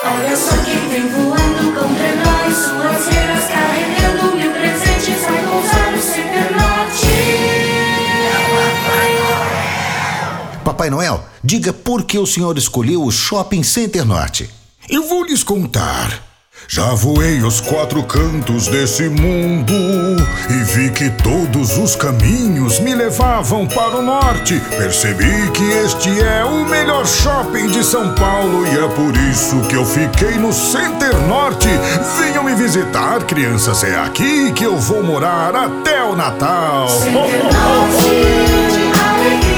Olha só quem vem voando com trenó e suas reiras carregando mil presentes. Vai com os olhos Center Norte. Papai Noel, diga por que o senhor escolheu o Shopping Center Norte. Eu vou lhes contar. Já voei os 4 cantos desse mundo e vi que todos os caminhos me levavam para o norte. Percebi que este é o melhor shopping de São Paulo e é por isso que eu fiquei no Center Norte. Venham me visitar, crianças, é aqui que eu vou morar até o Natal. Center Norte, alegria.